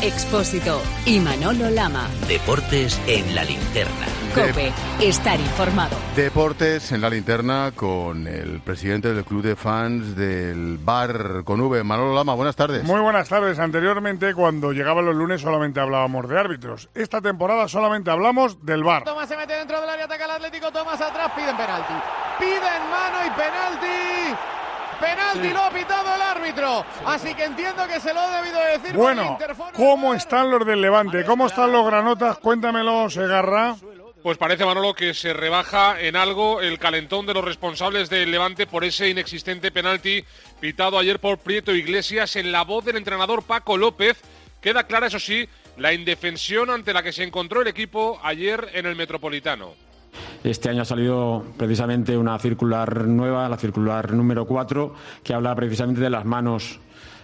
Expósito y Manolo Lama. Deportes en la linterna. COPE, estar informado. Deportes en la linterna con el presidente del club de fans del VAR con V, Manolo Lama. Buenas tardes. Muy buenas tardes. Anteriormente, cuando llegaban los lunes, solamente hablábamos de árbitros. Esta temporada solamente hablamos del VAR. Tomás se mete dentro del área, ataca al Atlético. Tomás atrás, piden penalti. Piden mano y penalti. Penalti, lo ha pitado el árbitro. Así que entiendo que se lo he debido decir. Bueno, ¿cómo están los del Levante? ¿Cómo están los granotas? Cuéntamelo, Segarra. Pues parece, Manolo, que se rebaja en algo el calentón de los responsables del Levante por ese inexistente penalti pitado ayer por Prieto Iglesias. En la voz del entrenador Paco López queda clara, eso sí, la indefensión ante la que se encontró el equipo ayer en el Metropolitano. Este año ha salido precisamente una circular nueva, la circular número 4, que habla precisamente de las manos,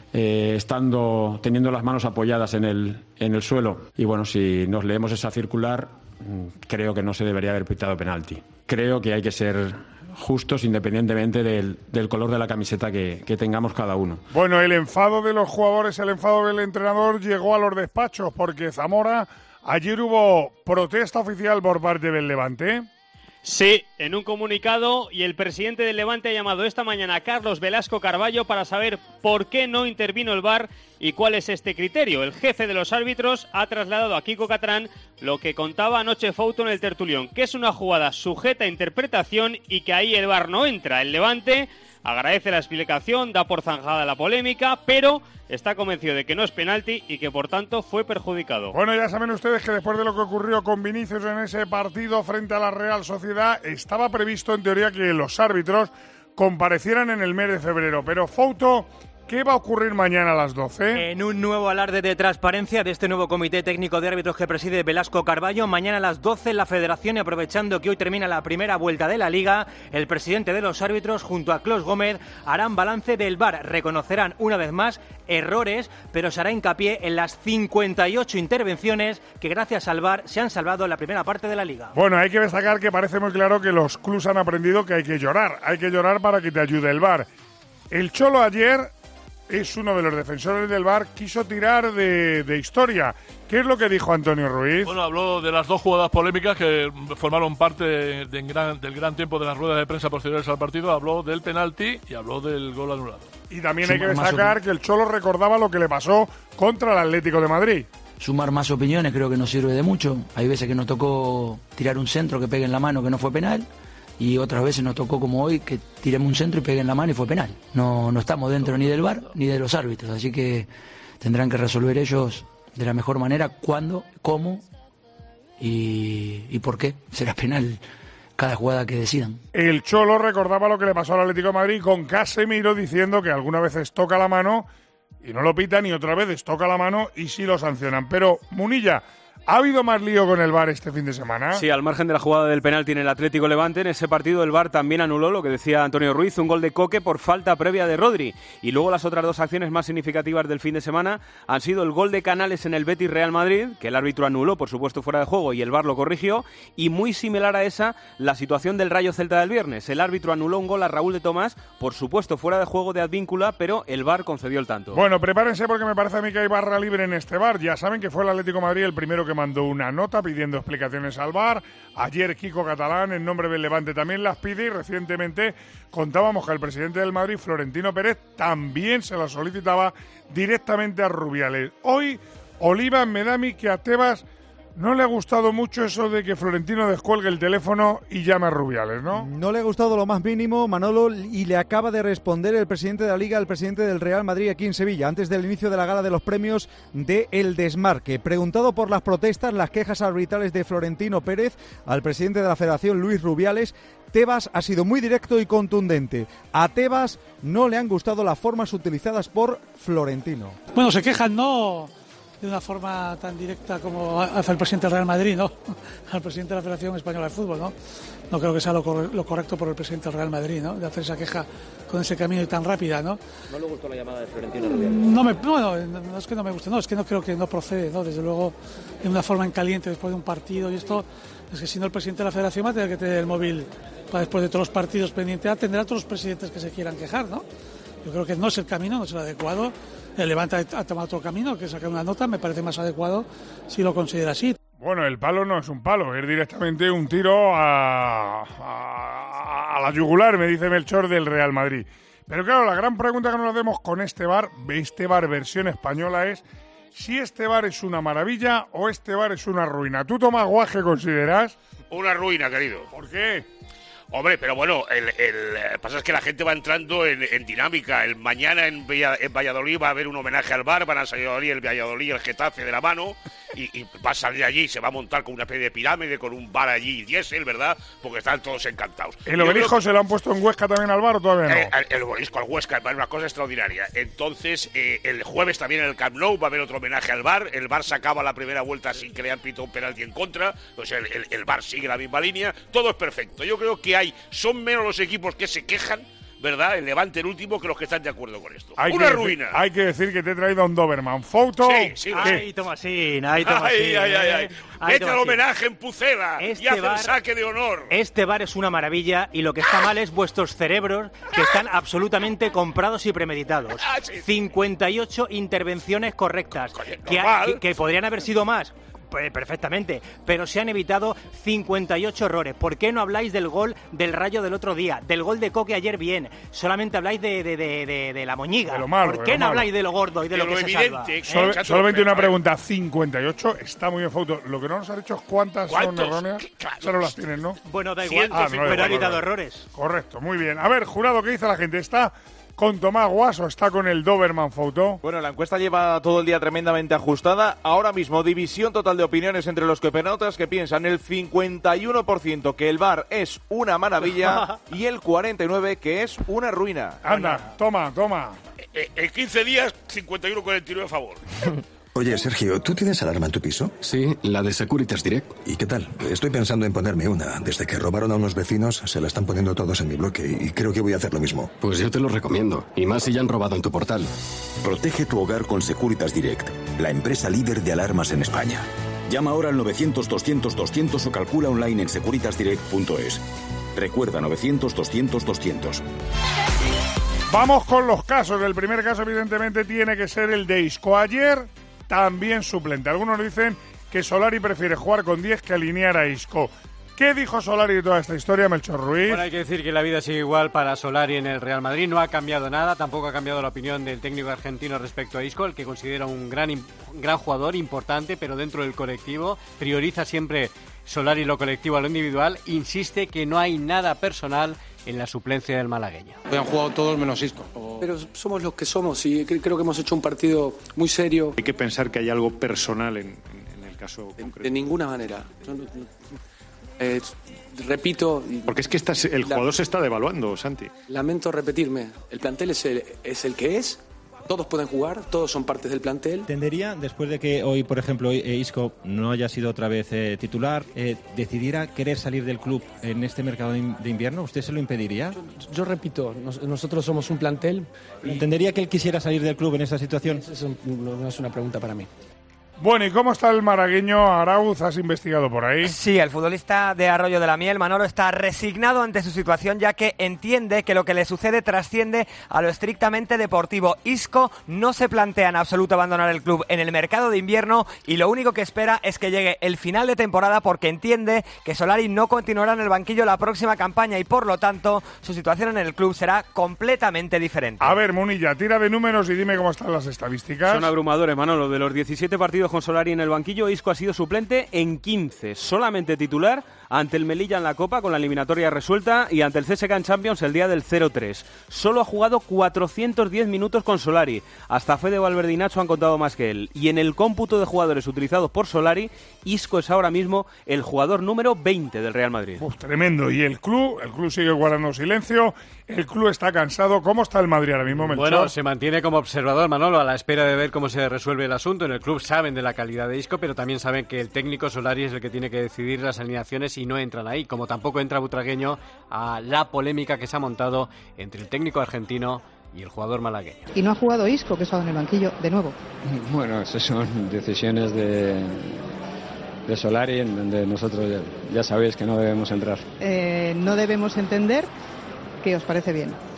teniendo las manos apoyadas en el suelo. Y bueno, si nos leemos esa circular, creo que no se debería haber pitado penalti. Creo que hay que ser justos independientemente del color de la camiseta que tengamos cada uno. Bueno, el enfado de los jugadores, el enfado del entrenador llegó a los despachos porque Zamora, ayer hubo protesta oficial por parte del Levante. Sí, en un comunicado, y el presidente del Levante ha llamado esta mañana a Carlos Velasco Carballo para saber por qué no intervino el VAR y cuál es este criterio. El jefe de los árbitros ha trasladado a Kiko Catrán lo que contaba anoche Fouto en el tertulión, que es una jugada sujeta a interpretación y que ahí el VAR no entra. El Levante agradece la explicación, da por zanjada la polémica, pero está convencido de que no es penalti y que por tanto fue perjudicado. Bueno, ya saben ustedes que después de lo que ocurrió con Vinicius en ese partido frente a la Real Sociedad, estaba previsto en teoría que los árbitros comparecieran en el mes de febrero. Pero Fouto, ¿qué va a ocurrir mañana a las 12? En un nuevo alarde de transparencia de este nuevo comité técnico de árbitros que preside Velasco Carballo, mañana a las 12 la Federación, y aprovechando que hoy termina la primera vuelta de la Liga, el presidente de los árbitros junto a Clos Gómez harán balance del VAR. Reconocerán una vez más errores, pero se hará hincapié en las 58 intervenciones que gracias al VAR se han salvado en la primera parte de la Liga. Bueno, hay que destacar que parece muy claro que los clubs han aprendido que hay que llorar para que te ayude el VAR. El Cholo ayer es uno de los defensores del VAR, quiso tirar de historia. ¿Qué es lo que dijo Antonio Ruiz? Bueno, habló de las dos jugadas polémicas que formaron parte del gran tiempo de las ruedas de prensa posteriores al partido. Habló del penalti y habló del gol anulado. Y también hay que destacar que el Cholo recordaba lo que le pasó contra el Atlético de Madrid. Sumar más opiniones creo que no sirve de mucho. Hay veces que nos tocó tirar un centro que pegue en la mano que no fue penal. Y otras veces nos tocó, como hoy, que tiremos un centro y pegue en la mano y fue penal. No estamos dentro ni del VAR ni de los árbitros, así que tendrán que resolver ellos de la mejor manera cuándo, cómo y por qué será penal cada jugada que decidan. El Cholo recordaba lo que le pasó al Atlético de Madrid con Casemiro, diciendo que algunas veces toca la mano y no lo pitan, y otras veces toca la mano y sí lo sancionan. Pero, Munilla, ¿ha habido más lío con el VAR este fin de semana? Sí, al margen de la jugada del penalti en el Atlético Levante, en ese partido el VAR también anuló lo que decía Antonio Ruiz, un gol de Coque por falta previa de Rodri. Y luego las otras dos acciones más significativas del fin de semana han sido el gol de Canales en el Betis Real Madrid, que el árbitro anuló, por supuesto, fuera de juego, y el VAR lo corrigió. Y muy similar a esa, la situación del Rayo Celta del viernes. El árbitro anuló un gol a Raúl de Tomás, por supuesto, fuera de juego de Advíncula, pero el VAR concedió el tanto. Bueno, prepárense porque me parece a mí que hay barra libre en este VAR. Ya saben que fue el Atlético de Madrid el primero que mandó una nota pidiendo explicaciones al VAR. Ayer Kiko Catalán, en nombre del Levante, también las pide, y recientemente contábamos que el presidente del Madrid, Florentino Pérez, también se las solicitaba directamente a Rubiales. Hoy, Oliva me da a mí que a Tebas no le ha gustado mucho eso de que Florentino descuelgue el teléfono y llame a Rubiales, ¿no? No le ha gustado lo más mínimo, Manolo, y le acaba de responder el presidente de la Liga al presidente del Real Madrid aquí en Sevilla, antes del inicio de la gala de los premios de El Desmarque. Preguntado por las protestas, las quejas arbitrales de Florentino Pérez al presidente de la Federación, Luis Rubiales, Tebas ha sido muy directo y contundente. A Tebas no le han gustado las formas utilizadas por Florentino. Bueno, se quejan, ¿no?, de una forma tan directa como hace el presidente del Real Madrid, ¿no?, al presidente de la Federación Española de Fútbol, ¿no? No creo que sea lo correcto por el presidente del Real Madrid, ¿no?, de hacer esa queja con ese camino y tan rápida, ¿no? ¿No le gustó la llamada de Florentino Rubiales? No es que no me guste, no, es que no creo que no procede, ¿no? Desde luego, en una forma en caliente después de un partido, y esto es que si no, el presidente de la Federación va a tener que tener el móvil para después de todos los partidos pendiente, atender a todos los presidentes que se quieran quejar, ¿no? Yo creo que no es el camino, no es el adecuado. El Levante ha tomado otro camino, que es sacar una nota, me parece más adecuado si lo considera así. Bueno, el palo no es un palo, es directamente un tiro a la yugular, me dice Melchor, del Real Madrid. Pero claro, la gran pregunta que nos hacemos con este VAR versión española, es si este VAR es una maravilla o este VAR es una ruina. ¿Tú, Tomás Guas, qué consideras? Una ruina, querido. ¿Por qué? Hombre, pero bueno, el pasa es que la gente va entrando en dinámica. Mañana en Valladolid va a haber un homenaje al VAR, van a salir el Valladolid y el Getafe de la mano, y va a salir allí, se va a montar con una especie de pirámide, con un VAR allí diésel, ¿verdad? Porque están todos encantados. ¿El obelisco se lo han puesto en Huesca también al VAR o todavía no? El obelisco al Huesca es una cosa extraordinaria. Entonces, el jueves también en el Camp Nou va a haber otro homenaje al VAR. El VAR sacaba la primera vuelta sin que le han pitado un penalti en contra. Pues el VAR sigue la misma línea. Todo es perfecto. Yo creo que son menos los equipos que se quejan, ¿verdad? El Levante el último, que los que están de acuerdo con esto. Una ruina. Hay que decir que te he traído a un Doberman photo. Sí. Ay, Tomasín. Vete al homenaje en Pucela y haz el saque de honor. Este VAR es una maravilla y lo que está mal es vuestros cerebros, que están absolutamente comprados y premeditados. 58 intervenciones correctas, que podrían haber sido más. Perfectamente, pero se han evitado 58 errores. ¿Por qué no habláis del gol del Rayo del otro día? Del gol de Coque ayer bien. Solamente habláis de la moñiga. ¿Por qué no habláis de lo gordo y de lo que se salva? Solamente una pregunta. 58 está muy bien, foto. Lo que no nos ha dicho es cuántas son erróneas. Solo las tienen, ¿no? Bueno, da igual, pero ha evitado errores. Correcto, muy bien. A ver, jurado, ¿qué dice la gente? ¿Está con Tomás Guas o está con el Doberman photo? Bueno, la encuesta lleva todo el día tremendamente ajustada. Ahora mismo, división total de opiniones entre los copenautas, que piensan el 51% que el VAR es una maravilla y el 49% que es una ruina. Anda, toma. En 15 días, 51-49 a favor. Oye, Sergio, ¿tú tienes alarma en tu piso? Sí, la de Securitas Direct. ¿Y qué tal? Estoy pensando en ponerme una. Desde que robaron a unos vecinos, se la están poniendo todos en mi bloque y creo que voy a hacer lo mismo. Pues yo te lo recomiendo, y más si ya han robado en tu portal. Protege tu hogar con Securitas Direct, la empresa líder de alarmas en España. Llama ahora al 900-200-200 o calcula online en securitasdirect.es. Recuerda, 900-200-200. Vamos con los casos. El primer caso, evidentemente, tiene que ser el de Isco. Ayer también suplente. Algunos dicen que Solari prefiere jugar con 10 que alinear a Isco. ¿Qué dijo Solari de toda esta historia, Melchor Ruiz? Bueno, hay que decir que la vida sigue igual para Solari en el Real Madrid. No ha cambiado nada, tampoco ha cambiado la opinión del técnico argentino respecto a Isco, el que considera un gran jugador, importante, pero dentro del colectivo. Prioriza siempre Solari lo colectivo a lo individual. Insiste que no hay nada personal en la suplencia del malagueño. Hoy han jugado todos menos Isco. Pero somos los que somos y creo que hemos hecho un partido muy serio. Hay que pensar que hay algo personal en el caso concreto. De ninguna manera. Repito... Porque es que el jugador se está devaluando, Santi. Lamento repetirme. El plantel es el que es. Todos pueden jugar, todos son partes del plantel. ¿Entendería, después de que hoy, por ejemplo, Isco no haya sido otra vez titular, decidiera querer salir del club en este mercado de invierno? ¿Usted se lo impediría? Yo repito, nosotros somos un plantel. ¿Entendería que él quisiera salir del club en esta situación? Eso no es una pregunta para mí. Bueno, ¿y cómo está el malagueño Arauz? ¿Has investigado por ahí? Sí, el futbolista de Arroyo de la Miel, Manolo, está resignado ante su situación, ya que entiende que lo que le sucede trasciende a lo estrictamente deportivo. Isco no se plantea en absoluto abandonar el club en el mercado de invierno y lo único que espera es que llegue el final de temporada, porque entiende que Solari no continuará en el banquillo la próxima campaña y por lo tanto su situación en el club será completamente diferente. A ver, Munilla, tira de números y dime cómo están las estadísticas. Son abrumadores, Manolo. De los 17 partidos con Solari en el banquillo, Isco ha sido suplente en 15, solamente titular ante el Melilla en la Copa con la eliminatoria resuelta y ante el CSKA en Champions el día del 0-3. Solo ha jugado 410 minutos con Solari. Hasta Fede Valverde y Nacho han contado más que él. Y en el cómputo de jugadores utilizados por Solari, Isco es ahora mismo el jugador número 20 del Real Madrid. Tremendo. Y el club sigue guardando silencio. El club está cansado. ¿Cómo está el Madrid ahora mismo, Melchor? Bueno, se mantiene como observador, Manolo, a la espera de ver cómo se resuelve el asunto. En el club saben de la calidad de Isco, pero también saben que el técnico Solari es el que tiene que decidir las alineaciones y no entran ahí, como tampoco entra Butragueño a la polémica que se ha montado entre el técnico argentino y el jugador malagueño. Y no ha jugado Isco, que ha estado en el banquillo de nuevo. Bueno, esas son decisiones de Solari, en donde nosotros ya sabéis que no debemos entrar. No debemos entender que os parece bien.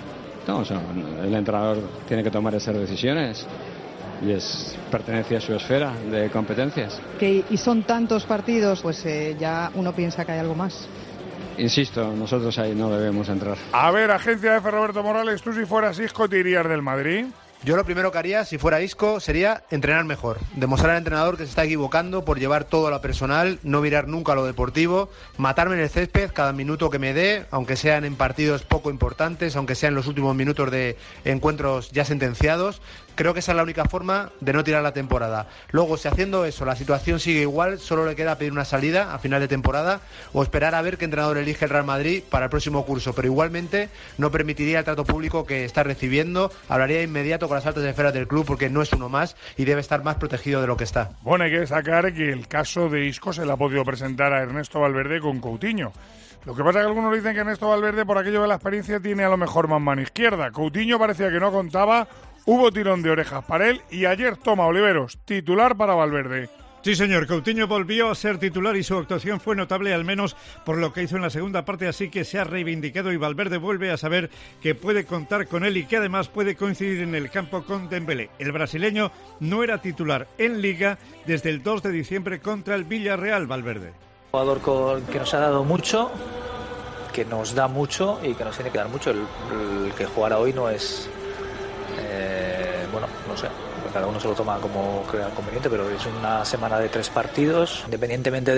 No, o sea, el entrenador tiene que tomar esas decisiones y pertenece a su esfera de competencias. Y son tantos partidos, pues ya uno piensa que hay algo más. Insisto, nosotros ahí no debemos entrar. A ver, agencia F. Roberto Morales, tú si fueras Isco, ¿te irías del Madrid? Yo lo primero que haría, si fuera Isco, sería entrenar mejor. Demostrar al entrenador que se está equivocando por llevar todo a lo personal, no mirar nunca a lo deportivo, matarme en el césped cada minuto que me dé, aunque sean en partidos poco importantes, aunque sean los últimos minutos de encuentros ya sentenciados. Creo que esa es la única forma de no tirar la temporada. Luego, si haciendo eso la situación sigue igual, solo le queda pedir una salida a final de temporada o esperar a ver qué entrenador elige el Real Madrid para el próximo curso. Pero igualmente no permitiría el trato público que está recibiendo. Hablaría de inmediato con las altas esferas del club porque no es uno más y debe estar más protegido de lo que está. Bueno, hay que destacar que el caso de Isco se le ha podido presentar a Ernesto Valverde con Coutinho. Lo que pasa es que algunos dicen que Ernesto Valverde, por aquello de la experiencia, tiene a lo mejor más mano izquierda. Coutinho parecía que no contaba. Hubo tirón de orejas para él y ayer toma Oliveros, titular para Valverde. Sí, señor. Coutinho volvió a ser titular y su actuación fue notable, al menos por lo que hizo en la segunda parte, así que se ha reivindicado y Valverde vuelve a saber que puede contar con él y que además puede coincidir en el campo con Dembélé. El brasileño no era titular en Liga desde el 2 de diciembre contra el Villarreal. Valverde. Jugador que nos ha dado mucho, que nos da mucho y que nos tiene que dar mucho. El que jugara hoy no es... bueno, no sé, cada uno se lo toma como crea conveniente, pero es una semana de 3 partidos, independientemente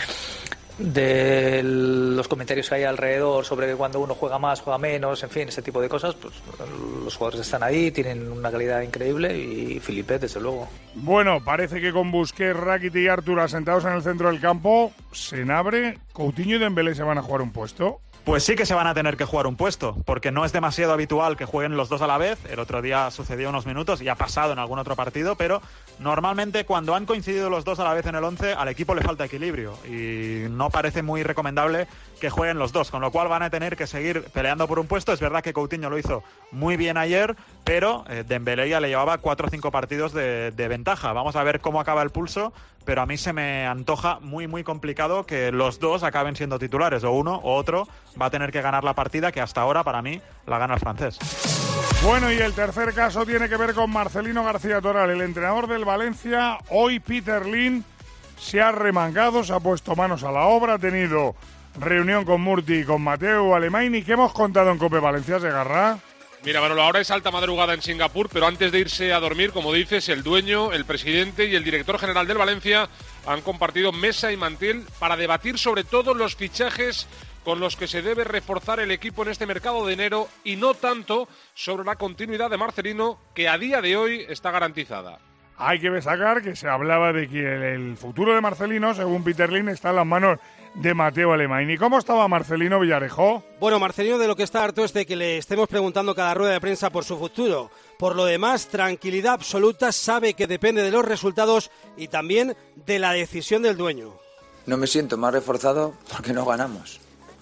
de los comentarios que hay alrededor sobre que cuando uno juega más, juega menos, en fin, ese tipo de cosas, pues los jugadores están ahí, tienen una calidad increíble y Felipe, desde luego. Bueno, parece que con Busquets, Rakitic y Artur asentados en el centro del campo, Senabre, Coutinho y Dembélé se van a jugar un puesto. Pues sí que se van a tener que jugar un puesto, porque no es demasiado habitual que jueguen los dos a la vez. El otro día sucedió unos minutos y ha pasado en algún otro partido, pero normalmente cuando han coincidido los dos a la vez en el 11, al equipo le falta equilibrio y no parece muy recomendable que jueguen los dos, con lo cual van a tener que seguir peleando por un puesto. Es verdad que Coutinho lo hizo muy bien ayer, pero Dembélé ya le llevaba 4 o 5 partidos de ventaja. Vamos a ver cómo acaba el pulso, pero a mí se me antoja muy muy complicado que los dos acaben siendo titulares, o uno o otro va a tener que ganar la partida, que hasta ahora para mí la gana el francés. Bueno, y el tercer caso tiene que ver con Marcelino García Toral, el entrenador del Valencia. Hoy Peter Lim se ha remangado, se ha puesto manos a la obra, ha tenido reunión con Murti y con Mateu Alemany. ¿Qué hemos contado en COPE Valencia, Segarra? Mira, Manolo, ahora es alta madrugada en Singapur, pero antes de irse a dormir, como dices, el dueño, el presidente y el director general del Valencia han compartido mesa y mantel para debatir sobre todos los fichajes con los que se debe reforzar el equipo en este mercado de enero y no tanto sobre la continuidad de Marcelino, que a día de hoy está garantizada. Hay que destacar que se hablaba de que el futuro de Marcelino, según Peter Lim, está en las manos de Mateu Alemany. ¿Y cómo estaba Marcelino, Villarejo? Bueno, Marcelino de lo que está harto es de que le estemos preguntando cada rueda de prensa por su futuro. Por lo demás, tranquilidad absoluta, sabe que depende de los resultados y también de la decisión del dueño. No me siento más reforzado porque no ganamos.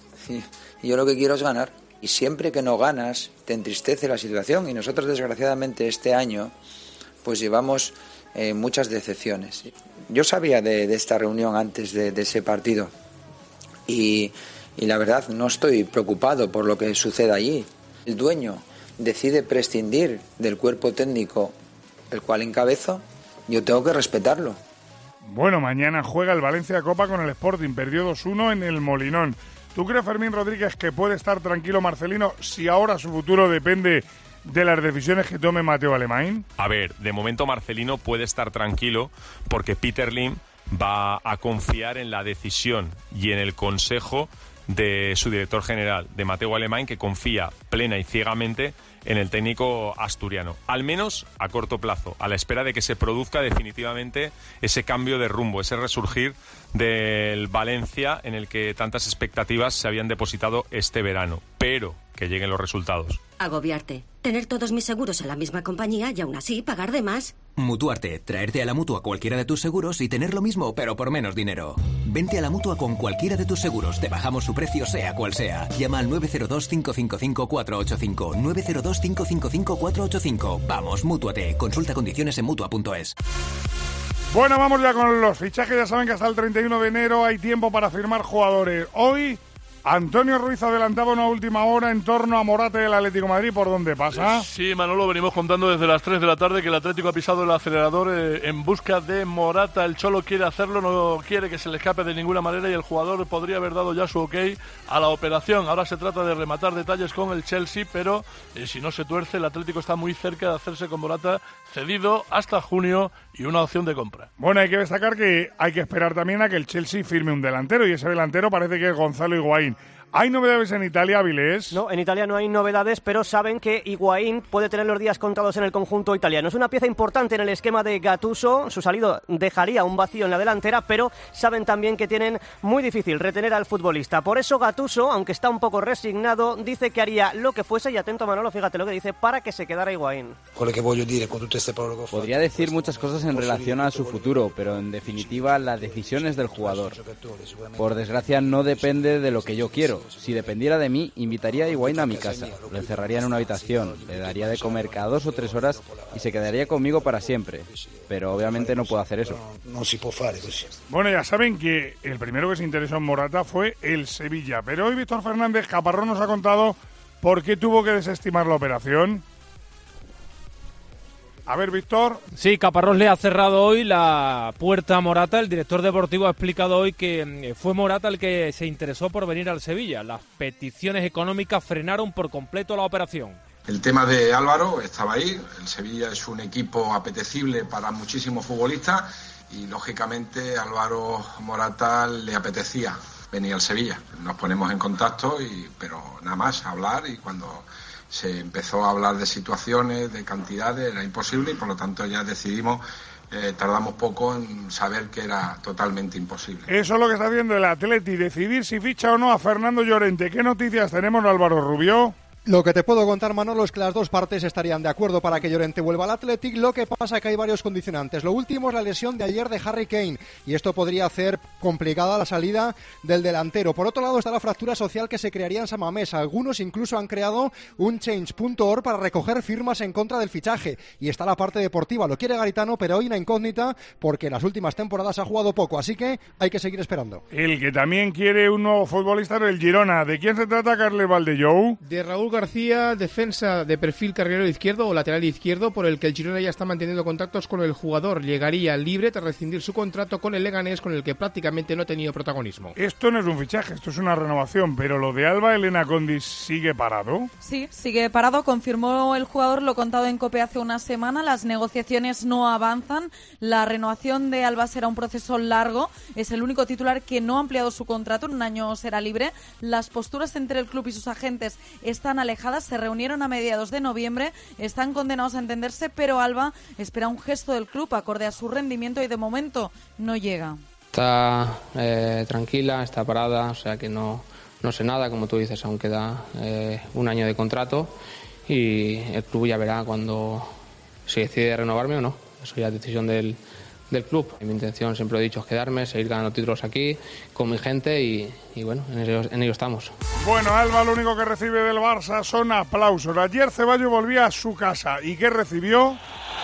Y yo lo que quiero es ganar. Y siempre que no ganas, te entristece la situación. Y nosotros, desgraciadamente, este año, pues llevamos muchas decepciones. Yo sabía de esta reunión antes de ese partido. Y la verdad, no estoy preocupado por lo que suceda allí. El dueño decide prescindir del cuerpo técnico, el cual encabezo, yo tengo que respetarlo. Bueno, mañana juega el Valencia Copa con el Sporting. Perdió 2-1 en el Molinón. ¿Tú crees, Fermín Rodríguez, que puede estar tranquilo Marcelino si ahora su futuro depende de las decisiones que tome Mateu Alemany? A ver, de momento Marcelino puede estar tranquilo porque Peter Lim va a confiar en la decisión y en el consejo de su director general, de Mateu Alemany, que confía plena y ciegamente en el técnico asturiano, al menos a corto plazo, a la espera de que se produzca definitivamente ese cambio de rumbo, ese resurgir del Valencia en el que tantas expectativas se habían depositado este verano, pero que lleguen los resultados. Agobiarte, tener todos mis seguros en la misma compañía y aún así pagar de más. Mutuarte, traerte a la Mutua cualquiera de tus seguros y tener lo mismo, pero por menos dinero. Vente a la Mutua con cualquiera de tus seguros, te bajamos su precio sea cual sea. Llama al 902-555-485, 902-555-485. Vamos, Mútuate, consulta condiciones en Mutua.es. Bueno, vamos ya con los fichajes. Ya saben que hasta el 31 de enero hay tiempo para firmar jugadores. Hoy Antonio Ruiz adelantaba una última hora en torno a Morata del Atlético de Madrid. ¿Por dónde pasa? Sí, Manolo, venimos contando desde las 3 de la tarde que el Atlético ha pisado el acelerador en busca de Morata. El Cholo quiere hacerlo, no quiere que se le escape de ninguna manera y el jugador podría haber dado ya su ok a la operación. Ahora se trata de rematar detalles con el Chelsea, pero si no se tuerce, el Atlético está muy cerca de hacerse con Morata cedido hasta junio y una opción de compra. Bueno, hay que destacar que hay que esperar también a que el Chelsea firme un delantero y ese delantero parece que es Gonzalo Higuaín. ¿Hay novedades en Italia, Avilés? No, en Italia no hay novedades, pero saben que Higuaín puede tener los días contados en el conjunto italiano. Es una pieza importante en el esquema de Gattuso. Su salido dejaría un vacío en la delantera, pero saben también que tienen muy difícil retener al futbolista. Por eso Gattuso, aunque está un poco resignado, dice que haría lo que fuese, y atento Manolo, fíjate lo que dice, para que se quedara Higuaín. Podría decir muchas cosas en relación a su futuro, pero en definitiva la decisión es del jugador. Por desgracia no depende de lo que yo quiero. Si dependiera de mí, invitaría a Higuaín a mi casa, lo encerraría en una habitación, le daría de comer cada 2 o 3 horas y se quedaría conmigo para siempre. Pero obviamente no puedo hacer eso. Bueno, ya saben que el primero que se interesó en Morata fue el Sevilla, pero hoy Víctor Fernández Caparrós nos ha contado por qué tuvo que desestimar la operación. A ver, Víctor. Sí, Caparrós le ha cerrado hoy la puerta a Morata. El director deportivo ha explicado hoy que fue Morata el que se interesó por venir al Sevilla. Las peticiones económicas frenaron por completo la operación. El tema de Álvaro estaba ahí. El Sevilla es un equipo apetecible para muchísimos futbolistas y, lógicamente, Álvaro Morata le apetecía venir al Sevilla. Nos ponemos en contacto, pero nada más, hablar, y cuando se empezó a hablar de situaciones, de cantidades, era imposible y por lo tanto ya decidimos, tardamos poco en saber que era totalmente imposible. Eso es lo que está haciendo el Atleti, decidir si ficha o no a Fernando Llorente. ¿Qué noticias tenemos, Álvaro Rubio? Lo que te puedo contar, Manolo, es que las dos partes estarían de acuerdo para que Llorente vuelva al Athletic. Lo que pasa es que hay varios condicionantes. Lo último es la lesión de ayer de Harry Kane, y esto podría hacer complicada la salida del delantero. Por otro lado está la fractura social que se crearía en San Mamés. Algunos incluso han creado un change.org para recoger firmas en contra del fichaje. Y está la parte deportiva. Lo quiere Garitano, pero hoy una incógnita porque en las últimas temporadas ha jugado poco. Así que hay que seguir esperando. El que también quiere un nuevo futbolista es el Girona. ¿De quién se trata, Carles Valdellou? De Raúl García, defensa de perfil carrilero izquierdo o lateral izquierdo, por el que el Girona ya está manteniendo contactos con el jugador. Llegaría libre tras rescindir su contrato con el Leganés, con el que prácticamente no ha tenido protagonismo. Esto no es un fichaje, esto es una renovación, pero lo de Alba Elena Condis sigue parado. Sí, sigue parado, confirmó el jugador, lo contado en COPE hace una semana. Las negociaciones no avanzan, la renovación de Alba será un proceso largo, es el único titular que no ha ampliado su contrato, en un año será libre. Las posturas entre el club y sus agentes están alejadas, se reunieron a mediados de noviembre, están condenados a entenderse, pero Alba espera un gesto del club acorde a su rendimiento y de momento no llega. Está tranquila, está parada, o sea que no sé nada, como tú dices, aún queda un año de contrato y el club ya verá cuando si decide renovarme o no. Eso ya es decisión del club. Mi intención, siempre lo he dicho, es quedarme, seguir ganando títulos aquí con mi gente y bueno, en ello estamos. Bueno, Alba lo único que recibe del Barça son aplausos. Ayer Ceballos volvía a su casa y ¿qué recibió?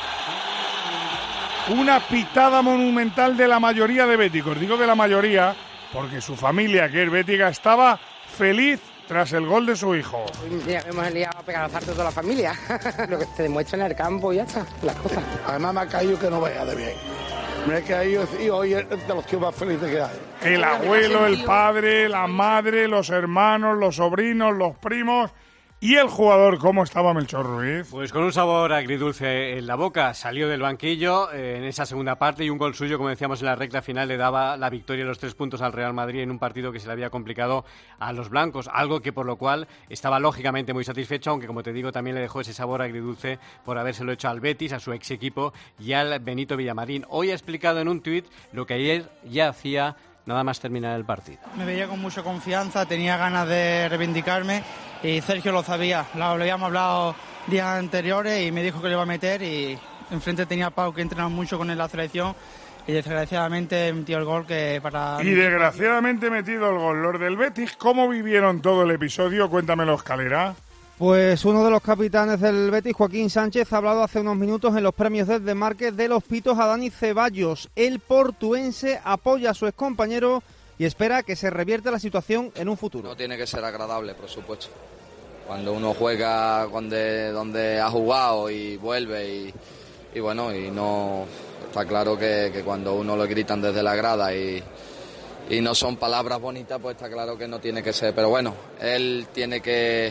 Una pitada monumental de la mayoría de béticos. Digo de la mayoría porque su familia, que es bética, estaba feliz tras el gol de su hijo. Mira, hemos liado a pegar a toda la familia. Lo que se demuestra en el campo y ya está, las cosas. Además me ha caído que no vea de bien. Me he caído y hoy es de los tíos más felices que hay. El abuelo, el padre, la madre, los hermanos, los sobrinos, los primos. ¿Y el jugador cómo estaba, Melchor Ruiz? Pues con un sabor agridulce en la boca. Salió del banquillo en esa segunda parte y un gol suyo, como decíamos en la recta final, le daba la victoria y los 3 puntos al Real Madrid en un partido que se le había complicado a los blancos. Algo que por lo cual estaba lógicamente muy satisfecho, aunque como te digo también le dejó ese sabor agridulce por habérselo hecho al Betis, a su ex equipo y al Benito Villamarín. Hoy ha explicado en un tuit lo que ayer ya hacía nada más terminar el partido. Me veía con mucha confianza, tenía ganas de reivindicarme y Sergio lo sabía. Lo habíamos hablado días anteriores y me dijo que le iba a meter y enfrente tenía a Pau, que entrena mucho con la selección y desgraciadamente metió el gol que para... Y desgraciadamente metido el gol. Los del Betis, ¿cómo vivieron todo el episodio? Cuéntamelo, Escalera. Pues uno de los capitanes del Betis, Joaquín Sánchez, ha hablado hace unos minutos en los premios del Desmarque de los pitos a Dani Ceballos. El portuense apoya a su excompañero y espera que se revierta la situación en un futuro. No tiene que ser agradable, por supuesto. Cuando uno juega donde ha jugado y vuelve y bueno, y no está claro que cuando uno lo gritan desde la grada y no son palabras bonitas, pues está claro que no tiene que ser. Pero bueno, él tiene que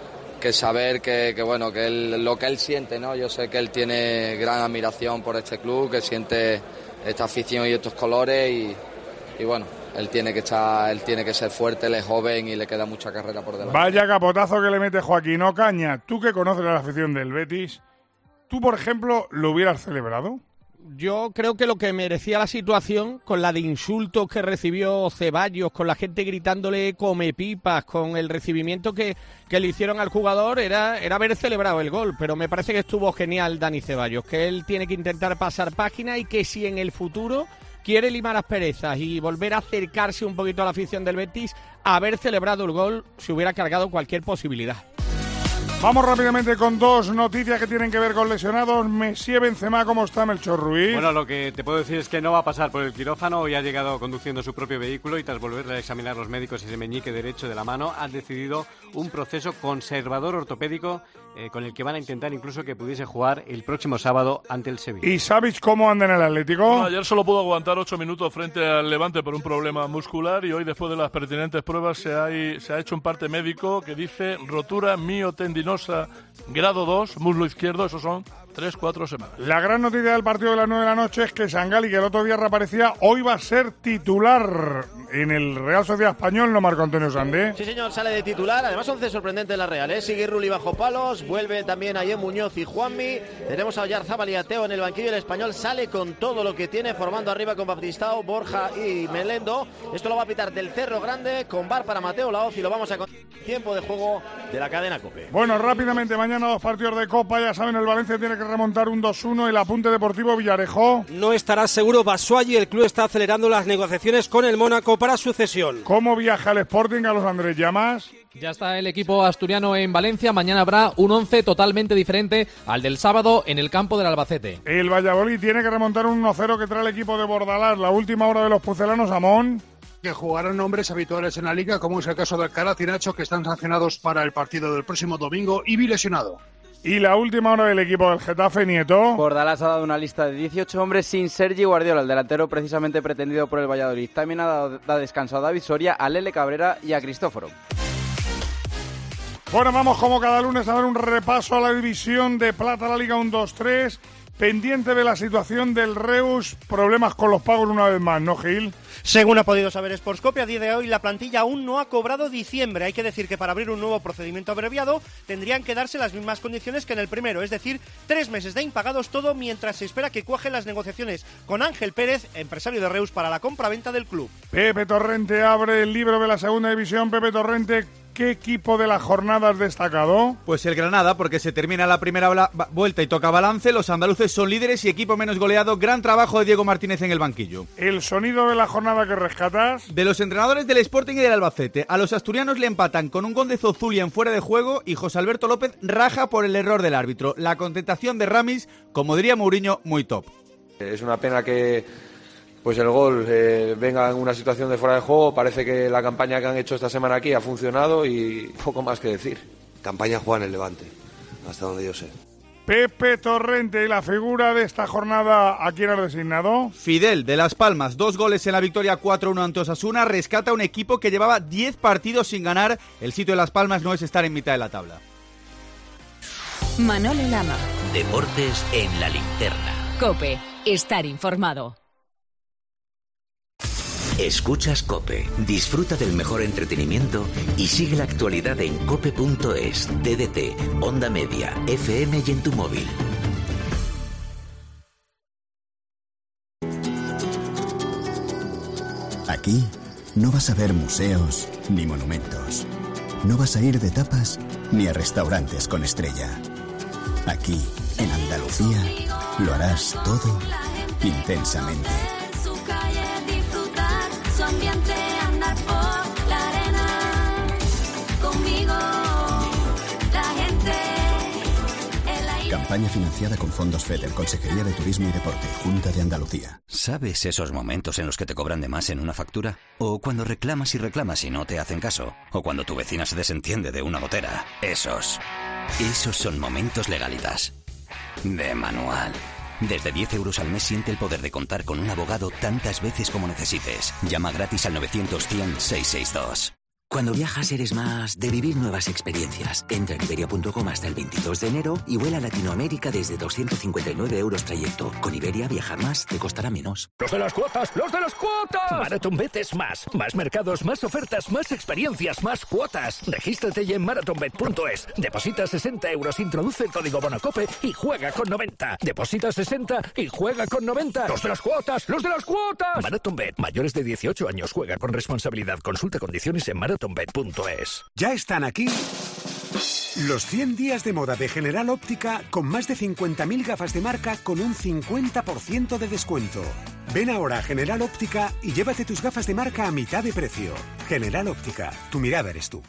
saber que lo que él siente, ¿no? Yo sé que él tiene gran admiración por este club, que siente esta afición y estos colores y bueno, él tiene que ser fuerte, él es joven y le queda mucha carrera por delante. Vaya capotazo que le mete Joaquín Ocaña. Tú que conoces a la afición del Betis, ¿tú, por ejemplo, lo hubieras celebrado? Yo creo que lo que merecía la situación, con la de insultos que recibió Ceballos, con la gente gritándole come pipas, con el recibimiento que le hicieron al jugador, era haber celebrado el gol. Pero me parece que estuvo genial Dani Ceballos, que él tiene que intentar pasar página y que si en el futuro quiere limar asperezas y volver a acercarse un poquito a la afición del Betis, haber celebrado el gol se hubiera cargado cualquier posibilidad. Vamos rápidamente con dos noticias que tienen que ver con lesionados. Messi, Benzema, ¿cómo está Melchor Ruiz? Bueno, lo que te puedo decir es que no va a pasar por el quirófano. Hoy ha llegado conduciendo su propio vehículo y tras volverle a examinar los médicos ese meñique derecho de la mano, han decidido un proceso conservador ortopédico con el que van a intentar incluso que pudiese jugar el próximo sábado ante el Sevilla. ¿Y Savic cómo anda en el Atlético? Bueno, ayer solo pudo aguantar 8 minutos frente al Levante por un problema muscular y hoy, después de las pertinentes pruebas, se ha hecho un parte médico que dice rotura miotendinosa grado 2, muslo izquierdo. Esos son 3-4 semanas. La gran noticia del partido de las 9 de la noche es que Sangali, que el otro día reaparecía, hoy va a ser titular en el Real Sociedad Español, ¿no, Marco Antonio Sandé? Sí, señor, sale de titular. Además, 11 sorprendente en la Real, ¿eh? Sigue Rulli bajo palos, vuelve también Ayer Muñoz y Juanmi. Tenemos a Oyarzábal y a Teo en el banquillo. El Español sale con todo lo que tiene, formando arriba con Baptistao, Borja y Melendo. Esto lo va a pitar del Cerro Grande, con VAR para Mateo Laoz, y lo vamos a con tiempo de juego de la cadena COPE. Bueno, rápidamente, mañana 2 partidos de Copa. Ya saben, el Valencia tiene que remontar un 2-1. El Apunte Deportivo Villarejo. No estará seguro Batshuayi. El club está acelerando las negociaciones con el Mónaco para su cesión. ¿Cómo viaja el Sporting a los Andrés Llamas? Ya está el equipo asturiano en Valencia. Mañana habrá un 11 totalmente diferente al del sábado en el campo del Albacete. El Valladolid tiene que remontar un 1-0 que trae el equipo de Bordalás. La última hora de los pucelanos, Amón. Que jugarán nombres habituales en la Liga, como es el caso de Alcaraz y Nacho, que están sancionados para el partido del próximo domingo, y lesionado. Y la última hora del equipo del Getafe, Nieto. Bordalás ha dado una lista de 18 hombres sin Sergi Guardiola, el delantero precisamente pretendido por el Valladolid. También ha dado descanso a David Soria, a Lele Cabrera y a Cristóforo. Bueno, vamos como cada lunes a dar un repaso a la división de plata, la Liga 1-2-3. Pendiente de la situación del Reus, problemas con los pagos una vez más, ¿no, Gil? Según ha podido saber Sportscopy, a día de hoy la plantilla aún no ha cobrado diciembre. Hay que decir que para abrir un nuevo procedimiento abreviado tendrían que darse las mismas condiciones que en el primero, es decir, 3 meses de impagados, todo mientras se espera que cuajen las negociaciones con Ángel Pérez, empresario de Reus, para la compraventa del club. Pepe Torrente abre el libro de la segunda división. Pepe Torrente, ¿qué equipo de la jornada has destacado? Pues el Granada, porque se termina la primera vuelta y toca balance. Los andaluces son líderes y equipo menos goleado. Gran trabajo de Diego Martínez en el banquillo. ¿El sonido de la jornada que rescatas? De los entrenadores del Sporting y del Albacete. A los asturianos le empatan con un gol de Zozulia en fuera de juego y José Alberto López raja por el error del árbitro. La contentación de Ramis, como diría Mourinho, muy top. Es una pena que pues el gol venga en una situación de fuera de juego. Parece que la campaña que han hecho esta semana aquí ha funcionado y poco más que decir. Campaña juega en el Levante, hasta donde yo sé. Pepe Torrente, y la figura de esta jornada, ¿a quién has designado? Fidel, de Las Palmas, 2 goles en la victoria 4-1 ante Osasuna, rescata a un equipo que llevaba 10 partidos sin ganar. El sitio de Las Palmas no es estar en mitad de la tabla. Manolo Lama. Deportes en la linterna. COPE, estar informado. Escuchas COPE, disfruta del mejor entretenimiento y sigue la actualidad en cope.es, TDT, Onda Media, FM y en tu móvil. Aquí no vas a ver museos ni monumentos. No vas a ir de tapas ni a restaurantes con estrella. Aquí, en Andalucía, lo harás todo intensamente. Campaña financiada con fondos FEDER, Consejería de Turismo y Deporte, Junta de Andalucía. ¿Sabes esos momentos en los que te cobran de más en una factura? ¿O cuando reclamas y no te hacen caso? ¿O cuando tu vecina se desentiende de una gotera? Esos son momentos Legalitas. De manual. Desde 10 euros al mes siente el poder de contar con un abogado tantas veces como necesites. Llama gratis al 900-100-662. Cuando viajas eres más de vivir nuevas experiencias. Entra en Iberia.com hasta el 22 de enero y vuela a Latinoamérica desde 259 euros trayecto. Con Iberia viajar más te costará menos. ¡Los de las cuotas! ¡Los de las cuotas! MarathonBet es más. Más mercados, más ofertas, más experiencias, más cuotas. Regístrate ya en marathonbet.es. Deposita 60 euros, introduce el código BONOCOPE y juega con 90. Deposita 60 y juega con 90. ¡Los de las cuotas! ¡Los de las cuotas! MarathonBet. Mayores de 18 años. Juega con responsabilidad. Consulta condiciones en marathonbet.es. Ya están aquí los 100 días de moda de General Óptica con más de 50.000 gafas de marca con un 50% de descuento. Ven ahora a General Óptica y llévate tus gafas de marca a mitad de precio. General Óptica, tu mirada eres tú.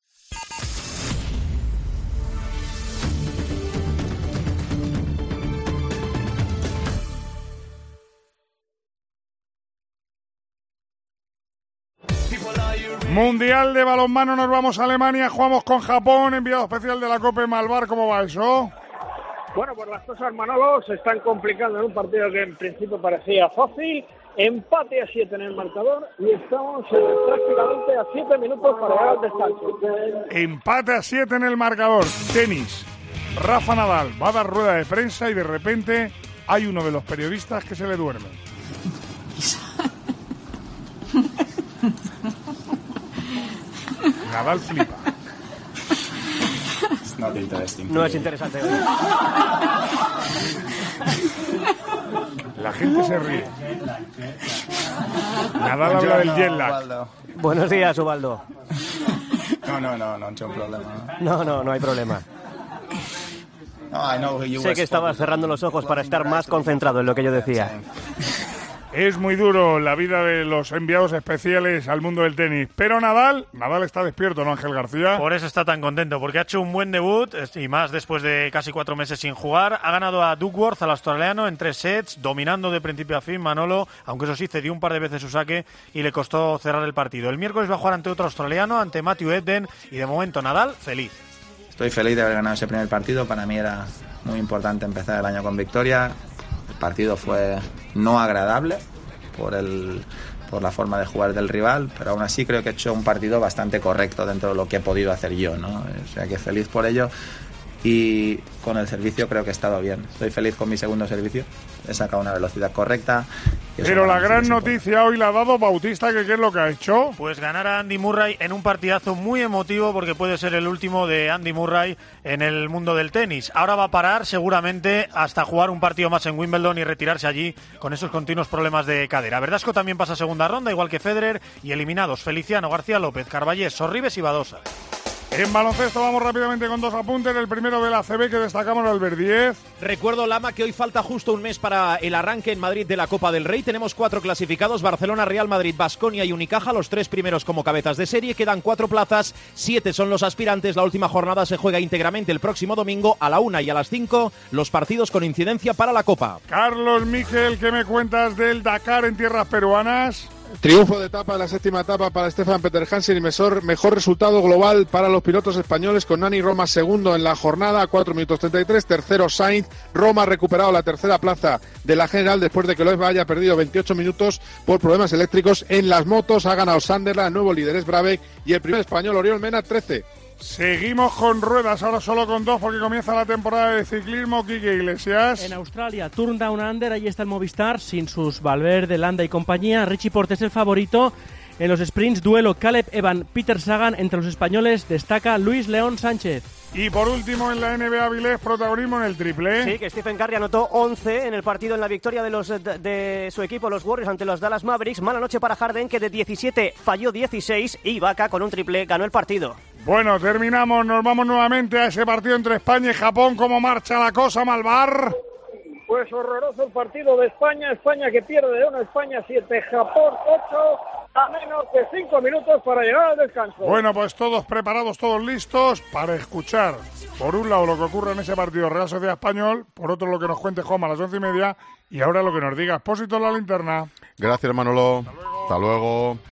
Mundial de balonmano, nos vamos a Alemania, jugamos con Japón, enviado especial de la Copa Malvar, ¿cómo va eso? Bueno, pues las cosas, Manolo, se están complicando en un partido que en principio parecía fácil. Empate a 7 en el marcador y estamos prácticamente a 7 minutos para llegar al descanso. Empate a 7 en el marcador. Tenis. Rafa Nadal va a dar rueda de prensa y de repente hay uno de los periodistas que se le duerme. Nadal flipa. No es interesante. La gente se ríe. Nadal habla del jet lag. Buenos días, Ubaldo. No c'è un problema. No hay problema. Sé que estabas cerrando los ojos para estar más concentrado en lo que yo decía. Es muy duro la vida de los enviados especiales al mundo del tenis. Pero Nadal está despierto, ¿no, Ángel García? Por eso está tan contento, porque ha hecho un buen debut, y más después de casi 4 meses sin jugar. Ha ganado a Duckworth, al australiano, en 3 sets, dominando de principio a fin, Manolo, aunque eso sí, cedió un par de veces su saque y le costó cerrar el partido. El miércoles va a jugar ante otro australiano, ante Matthew Ebden, y de momento Nadal, feliz. Estoy feliz de haber ganado ese primer partido. Para mí era muy importante empezar el año con victoria. El partido fue no agradable por la forma de jugar del rival, pero aún así creo que he hecho un partido bastante correcto dentro de lo que he podido hacer yo, ¿no? O sea que feliz por ello. Y con el servicio creo que he estado bien. Estoy feliz con mi segundo servicio. He sacado una velocidad correcta. Pero la gran noticia hoy la ha dado Bautista, que ¿qué es lo que ha hecho? Pues ganar a Andy Murray en un partidazo muy emotivo, porque puede ser el último de Andy Murray en el mundo del tenis. Ahora va a parar seguramente hasta jugar un partido más en Wimbledon y retirarse allí con esos continuos problemas de cadera. Verdasco también pasa a segunda ronda, igual que Federer, y eliminados Feliciano, García López, Carballés, Sorribes y Badosa. En baloncesto vamos rápidamente con 2 apuntes. El primero de la ACB que destacamos, Albert Díez. Recuerdo, Lama, que hoy falta justo un mes para el arranque en Madrid de la Copa del Rey. Tenemos 4 clasificados: Barcelona, Real Madrid, Baskonia y Unicaja, los 3 primeros como cabezas de serie. Quedan 4 plazas, 7 son los aspirantes. La última jornada se juega íntegramente el próximo domingo a la 1 y a las 5, los partidos con incidencia para la Copa. Carlos Miquel, ¿qué me cuentas del Dakar en tierras peruanas? Triunfo de etapa en la 7ª etapa para Stefan Peter Hansen y mejor resultado global para los pilotos españoles, con Nani Roma segundo en la jornada, 4 minutos 33, tercero Sainz. Roma ha recuperado la tercera plaza de la general después de que Loeb haya perdido 28 minutos por problemas eléctricos en las motos. Ha ganado Sanderland, el nuevo líder es Brabec, y el primer español Oriol Mena, 13. Seguimos con ruedas, ahora solo con 2 porque comienza la temporada de ciclismo. Quique Iglesias. En Australia, Turn Down Under, ahí está el Movistar, sin sus Valverde, Landa y compañía. Richie Porte es el favorito. En los sprints, duelo Caleb Evan, Peter Sagan. Entre los españoles destaca Luis León Sánchez. Y por último, en la NBA Vilés, protagonismo en el triple. Sí, que Stephen Curry anotó 11 en el partido en la victoria de su equipo, los Warriors, ante los Dallas Mavericks. Mala noche para Harden, que de 17 falló 16, y Ibaka con un triple ganó el partido. Bueno, terminamos, nos vamos nuevamente a ese partido entre España y Japón. ¿Cómo marcha la cosa, Malvar? Pues horroroso el partido de España que pierde de 1, España 7, Japón 8. a menos de 5 minutos para llegar al descanso. Bueno, pues todos preparados, todos listos para escuchar, por un lado, lo que ocurre en ese partido Real Sociedad Español, por otro, lo que nos cuente Juanma a las 11:30, y ahora lo que nos diga Expósito en la linterna. Gracias, Manolo. Hasta luego.